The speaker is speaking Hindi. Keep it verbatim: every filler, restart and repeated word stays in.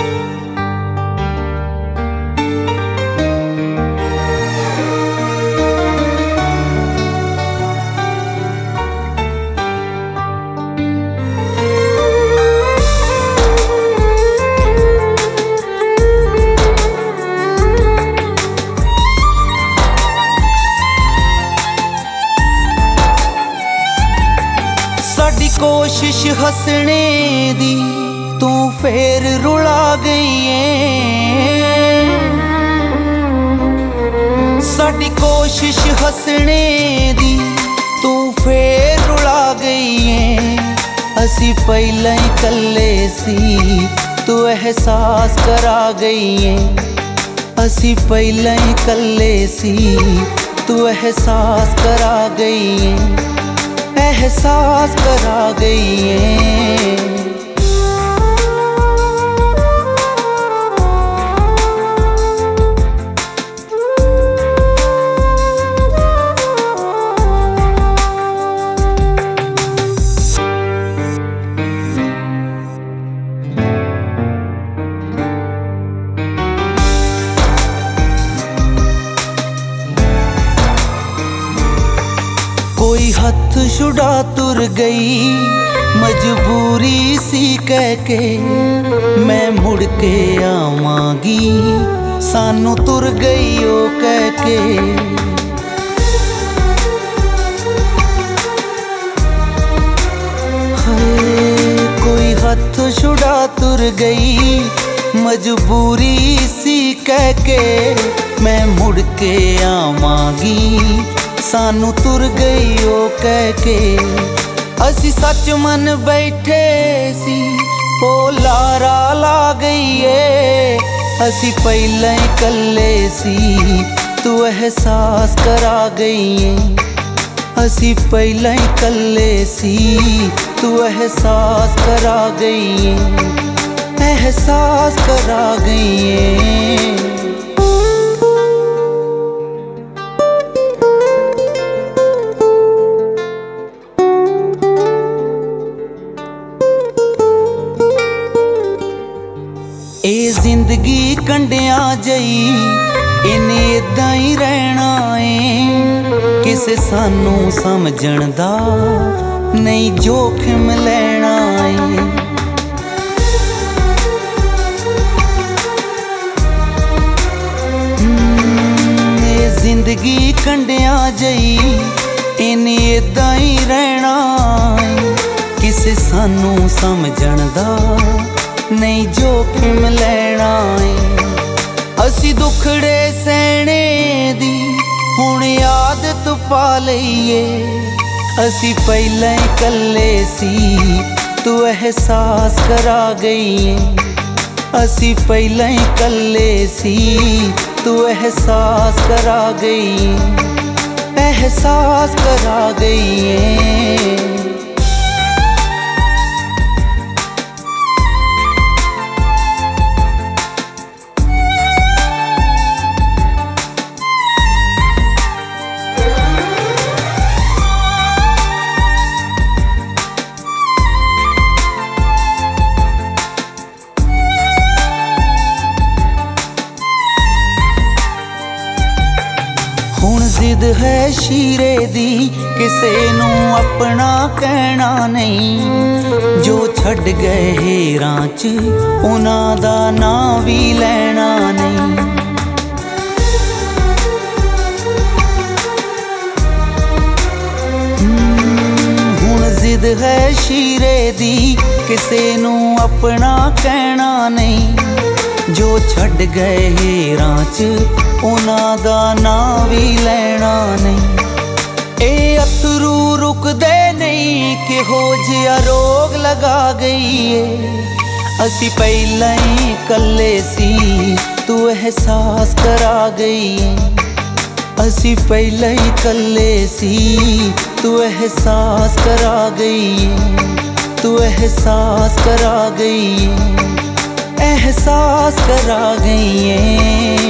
साडी कोशिश हसने दी तू फेर रुला गई है। साडी कोशिश हसने दी तू फेर रुला गई है। असी पहले ही कल्ले सी तू एहसास करा गई है। असी पहले ही कल्ले सी तू एहसास करा गई है। एहसास करा गई है। कोई हथ छुड़ा तुर गई मजबूरी सी कह के, मैं मुड़ के आवांगी सानू तुर गई ओ कह के। हाय कोई हथ छुड़ा तुर गई मजबूरी सी कह के, मैं मुड़ के आवांगी सानू तुर गई ओ कह के। असी सच मन बैठे सी ओ लारा ला गई है। असी पहले ही कल्ले सी तू एहसास करा गई है। असी पहले ही कल्ले सी तू एहसास करा गई है। एहसास करा गई है। ए जिंदगी कंडिया जई इन्हें इदा ही रहना है। किसे सानू समझण दा नहीं जोखिम लेना है। ए जिंदगी कंडिया जई इन्हें इदा ही रहना है। किसे सानू समझण दा नहीं जोखिम लेना है। असी दुखड़े सहने दी हुण आदत पा लईए। असी पहले ही कल्ले सी तू एहसास करा गई है। असी पहले ही कल्ले सी तू एहसास करा गई है। एहसास करा गई है। जिद है शीरे दी किसे नू अपना कहना नहीं। जो छड़ गए हेरां च उन्हां दा नां भी लेना नहीं। हुण जिद है शीरे दी किसे नू अपना कहना नहीं। जो छड़ गए हेरां च उन्हां दा नां भी लेना नहीं। ए अथरू रुकदे नहीं किहो जिहा रोग लगा गई है। असी पहले ही कल्ले सी तू एहसास करा गई है। असी पहले ही कल्ले सी तू एहसास करा गई है। तू एहसास करा गई है। एहसास करा गई है।